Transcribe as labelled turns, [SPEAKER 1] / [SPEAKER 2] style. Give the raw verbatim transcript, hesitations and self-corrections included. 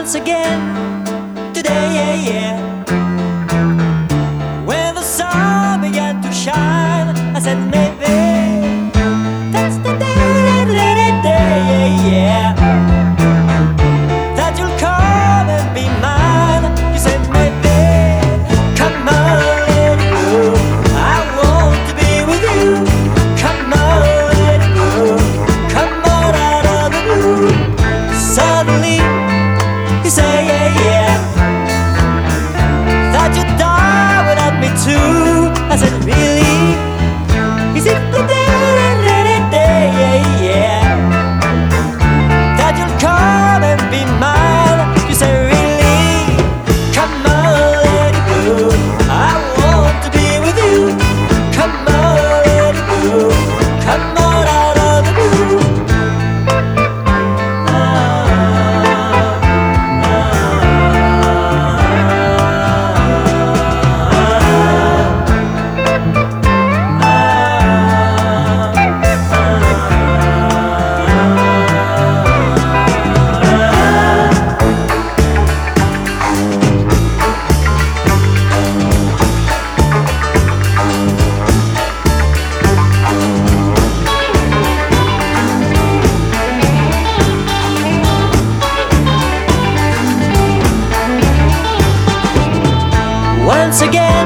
[SPEAKER 1] once again today, yeah, yeah. When the sun began to shine, I said maybe that's the day, day, day, yeah, yeah. That you'll come and be mine. You said maybe, come on, let it go. I want to be with you. Come on, let it go. Come on out of the blue. Suddenly you say yeah, yeah, that you die without me too. I said really? Is it the day, day, day, yeah, yeah, that you'll come and be mine? You say really? Come on, let it go. I want to be with you. Come on, let it go. Come on out of the blue. Once again